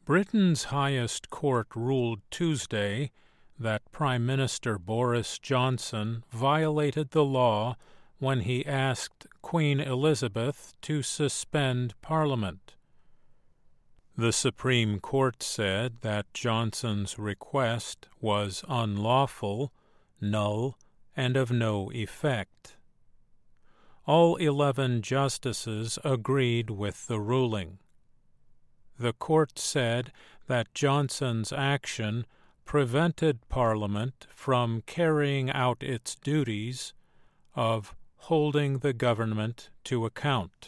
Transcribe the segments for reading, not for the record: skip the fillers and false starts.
Britain's highest court ruled Tuesday that Prime Minister Boris Johnson violated the law when he asked Queen Elizabeth to suspend Parliament. The Supreme Court said that Johnson's request was unlawful, null, and of no effect. All 11 justices agreed with the ruling. The court said that Johnson's action prevented Parliament from carrying out its duties of holding the government to account.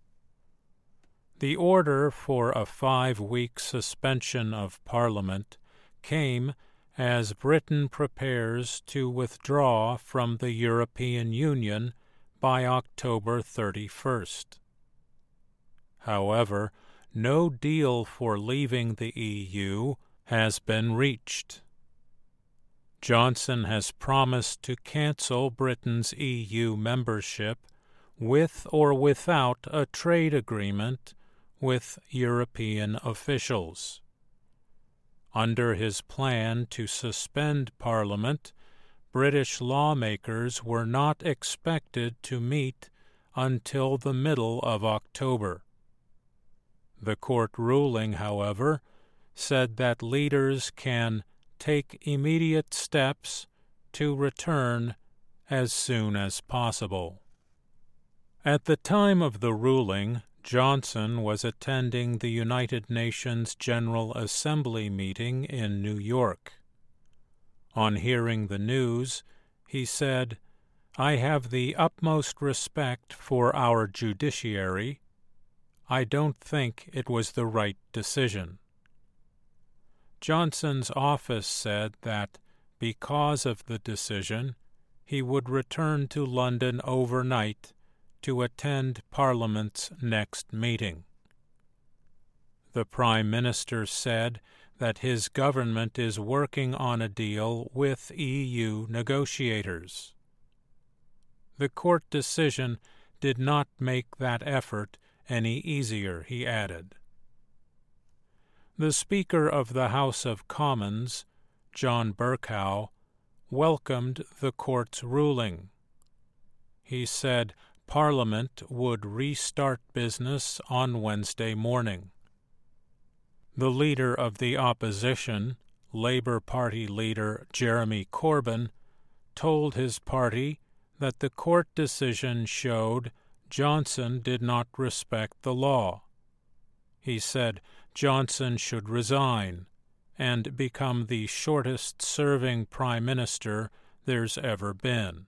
The order for a 5-week suspension of Parliament came as Britain prepares to withdraw from the European Union by October 31st. However, no deal for leaving the EU has been reached. Johnson has promised to cancel Britain's EU membership with or without a trade agreement with European officials. Under his plan to suspend Parliament, British lawmakers were not expected to meet until the middle of October. The court ruling, however, said that leaders can take immediate steps to return as soon as possible. At the time of the ruling, Johnson was attending the United Nations General Assembly meeting in New York. On hearing the news, he said, "I have the utmost respect for our judiciary. I don't think it was the right decision." Johnson's office said that because of the decision, he would return to London overnight to attend Parliament's next meeting. The Prime Minister said that his government is working on a deal with EU negotiators. The court decision did not make that effort any easier, he added. The Speaker of the House of Commons, John Bercow, welcomed the court's ruling. He said Parliament would restart business on Wednesday morning. The leader of the opposition, Labour Party leader Jeremy Corbyn, told his party that the court decision showed Johnson did not respect the law. He said Johnson should resign and become the shortest-serving prime minister there's ever been.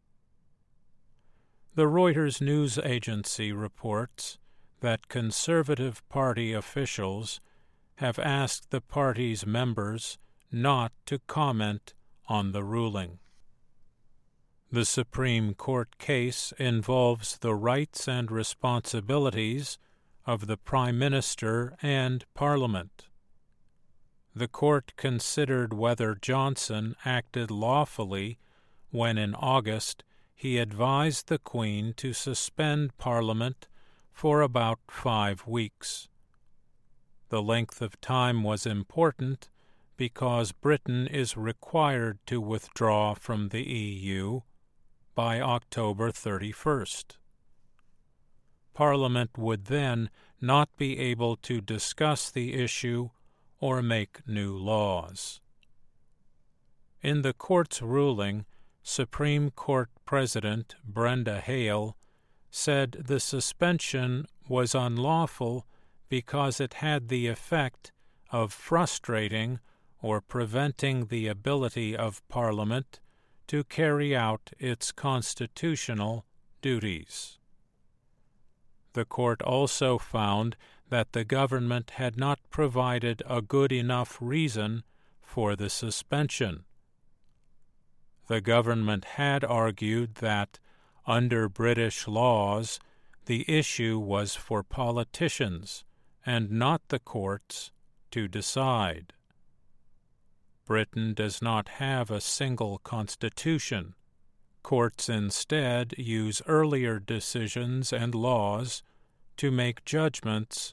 The Reuters news agency reports that Conservative Party officials have asked the party's members not to comment on the ruling. The Supreme Court case involves the rights and responsibilities of the Prime Minister and Parliament. The court considered whether Johnson acted lawfully when in August he advised the Queen to suspend Parliament for about 5 weeks. The length of time was important because Britain is required to withdraw from the EU by October 31st. Parliament would then not be able to discuss the issue or make new laws. In the court's ruling, Supreme Court President Brenda Hale said the suspension was unlawful because it had the effect of frustrating or preventing the ability of Parliament to carry out its constitutional duties. The court also found that the government had not provided a good enough reason for the suspension. The government had argued that, under British laws, the issue was for politicians and not the courts to decide. Britain does not have a single constitution. Courts instead use earlier decisions and laws to make judgments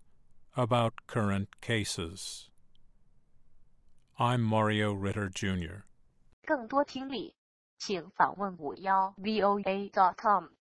about current cases. I'm Mario Ritter Jr. 更多听力，请访问51voa.com。